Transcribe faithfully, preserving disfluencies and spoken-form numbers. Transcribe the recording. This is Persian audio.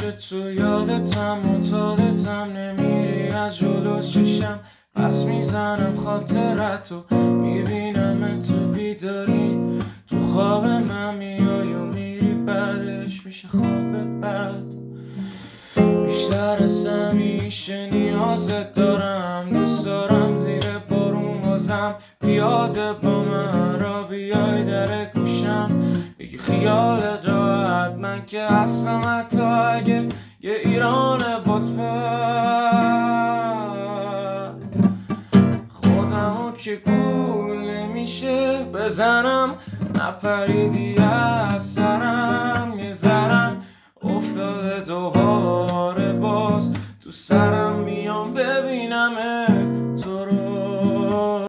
همیشه تو یادتم معتادتم، نمیری از جلو چشم پس میزنم خاطرتو، میبینم تو بیداری تو خواب من میای و میری بعدش میشه خواب بد. بیشتر از همیشه نیازت دارم، دوست دارم زیر بارون بازم پیاده با من را بیای در گوشم بگی خیالت راحت، من که هستم حتی اگه یه ایران باز پد. خودمو که گول نمیشه بزنم، نپریدی از سرم، یه ذرم افتاده دوباره باز تو سرم می